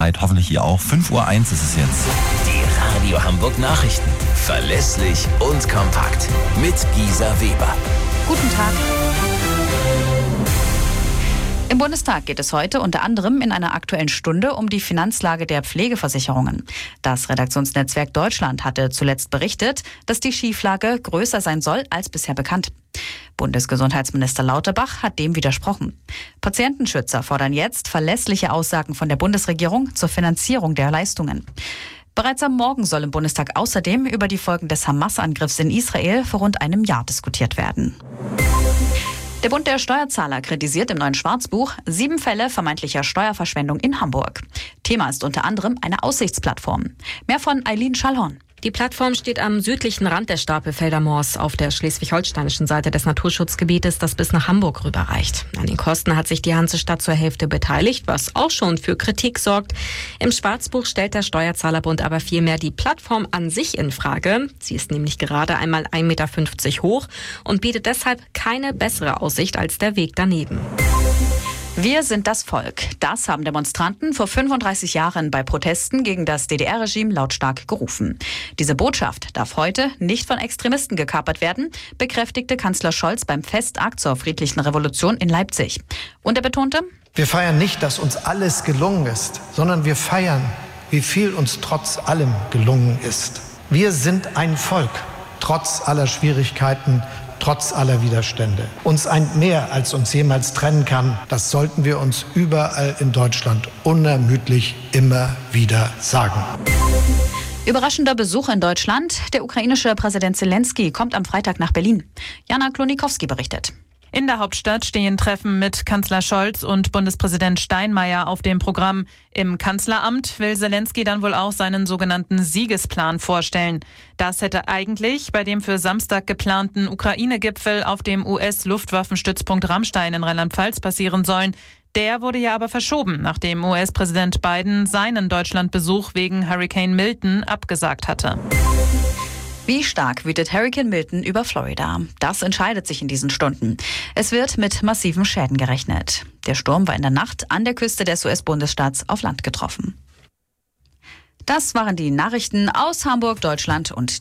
bereit, hoffentlich ihr auch. 5:01 Uhr ist es jetzt. Die Radio Hamburg Nachrichten. Verlässlich und kompakt. Mit Gisa Weber. Guten Tag. Im Bundestag geht es heute unter anderem in einer Aktuellen Stunde um die Finanzlage der Pflegeversicherungen. Das Redaktionsnetzwerk Deutschland hatte zuletzt berichtet, dass die Schieflage größer sein soll als bisher bekannt. Bundesgesundheitsminister Lauterbach hat dem widersprochen. Patientenschützer fordern jetzt verlässliche Aussagen von der Bundesregierung zur Finanzierung der Leistungen. Bereits am Morgen soll im Bundestag außerdem über die Folgen des Hamas-Angriffs in Israel vor rund einem Jahr diskutiert werden. Der Bund der Steuerzahler kritisiert im neuen Schwarzbuch 7 Fälle vermeintlicher Steuerverschwendung in Hamburg. Thema ist unter anderem eine Aussichtsplattform. Mehr von Eileen Schallhorn. Die Plattform steht am südlichen Rand des Stapelfelder Moors auf der schleswig-holsteinischen Seite des Naturschutzgebietes, das bis nach Hamburg rüberreicht. An den Kosten hat sich die Hansestadt zur Hälfte beteiligt, was auch schon für Kritik sorgt. Im Schwarzbuch stellt der Steuerzahlerbund aber vielmehr die Plattform an sich in Frage. Sie ist nämlich gerade einmal 1,50 Meter hoch und bietet deshalb keine bessere Aussicht als der Weg daneben. Wir sind das Volk. Das haben Demonstranten vor 35 Jahren bei Protesten gegen das DDR-Regime lautstark gerufen. Diese Botschaft darf heute nicht von Extremisten gekapert werden, bekräftigte Kanzler Scholz beim Festakt zur friedlichen Revolution in Leipzig. Und er betonte: Wir feiern nicht, dass uns alles gelungen ist, sondern wir feiern, wie viel uns trotz allem gelungen ist. Wir sind ein Volk, trotz aller Schwierigkeiten, trotz aller Widerstände. Uns eint mehr, als uns jemals trennen kann. Das sollten wir uns überall in Deutschland unermüdlich immer wieder sagen. Überraschender Besuch in Deutschland. Der ukrainische Präsident Zelensky kommt am Freitag nach Berlin. Jana Klonikowski berichtet. In der Hauptstadt stehen Treffen mit Kanzler Scholz und Bundespräsident Steinmeier auf dem Programm. Im Kanzleramt will Zelensky dann wohl auch seinen sogenannten Siegesplan vorstellen. Das hätte eigentlich bei dem für Samstag geplanten Ukraine-Gipfel auf dem US-Luftwaffenstützpunkt Ramstein in Rheinland-Pfalz passieren sollen. Der wurde ja aber verschoben, nachdem US-Präsident Biden seinen Deutschlandbesuch wegen Hurricane Milton abgesagt hatte. Wie stark wütet Hurricane Milton über Florida? Das entscheidet sich in diesen Stunden. Es wird mit massiven Schäden gerechnet. Der Sturm war in der Nacht an der Küste des US-Bundesstaats auf Land getroffen. Das waren die Nachrichten aus Hamburg, Deutschland und